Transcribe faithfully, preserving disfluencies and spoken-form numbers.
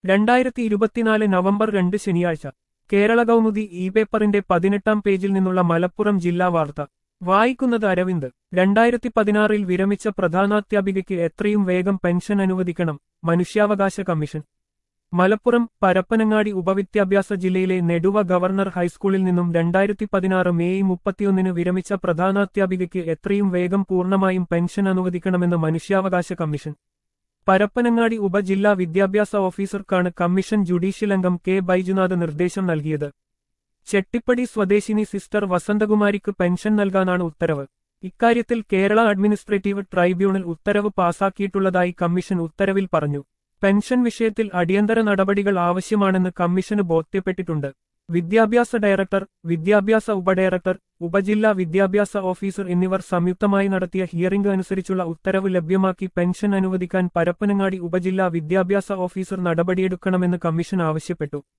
രണ്ടായിരത്തി ഇരുപത്തിനാല് നവംബർ രണ്ട് ശനിയാഴ്ച കേരള കൗമുദി ഇ പേപ്പറിന്റെ പതിനെട്ടാം പേജിൽ നിന്നുള്ള മലപ്പുറം ജില്ലാ വാർത്ത വായിക്കുന്നത് അരവിന്ദ്. രണ്ടായിരത്തി പതിനാറിൽ വിരമിച്ച പ്രധാനാധ്യാപികയ്ക്ക് എത്രയും വേഗം പെൻഷൻ അനുവദിക്കണം മനുഷ്യാവകാശ കമ്മീഷൻ. മലപ്പുറം പരപ്പനങ്ങാടി ഉപവിദ്യാഭ്യാസ ജില്ലയിലെ നെടുവ ഗവർണർ ഹൈസ്കൂളിൽ നിന്നും രണ്ടായിരത്തി പതിനാറ് മെയ് മുപ്പത്തിയൊന്നിന് വിരമിച്ച പ്രധാനാധ്യാപികയ്ക്ക് എത്രയും വേഗം പൂർണ്ണമായും പെൻഷൻ അനുവദിക്കണമെന്ന് മനുഷ്യാവകാശ കമ്മീഷൻ. പരപ്പനങ്ങാടി ഉപജില്ലാ വിദ്യാഭ്യാസ ഓഫീസർക്കാണ് കമ്മീഷൻ ജുഡീഷ്യൽ അംഗം കെ ബൈജുനാഥ് നിർദ്ദേശം നൽകിയത്. ചെട്ടിപ്പടി സ്വദേശിനി സിസ്റ്റർ വസന്തകുമാരിക്ക് പെൻഷൻ നൽകാനാണ് ഉത്തരവ്. ഇക്കാര്യത്തിൽ കേരള അഡ്മിനിസ്ട്രേറ്റീവ് ട്രൈബ്യൂണൽ ഉത്തരവ് പാസാക്കിയിട്ടുള്ളതായി കമ്മീഷൻ ഉത്തരവിൽ പറഞ്ഞു. പെൻഷൻ വിഷയത്തിൽ അടിയന്തര നടപടികൾ ആവശ്യമാണെന്ന് കമ്മീഷന് ബോധ്യപ്പെട്ടിട്ടുണ്ട്. വിദ്യാഭ്യാസ ഡയറക്ടർ, വിദ്യാഭ്യാസ ഉപഡയറക്ടർ, ഉപജില്ലാ വിദ്യാഭ്യാസ ഓഫീസർ എന്നിവർ സംയുക്തമായി നടത്തിയ ഹിയറിംഗ് അനുസരിച്ചുള്ള ഉത്തരവ് ലഭ്യമാക്കി പെൻഷൻ അനുവദിക്കാൻ പരപ്പനങ്ങാടി ഉപജില്ലാ വിദ്യാഭ്യാസ ഓഫീസർ നടപടിയെടുക്കണമെന്ന് കമ്മീഷൻ ആവശ്യപ്പെട്ടു.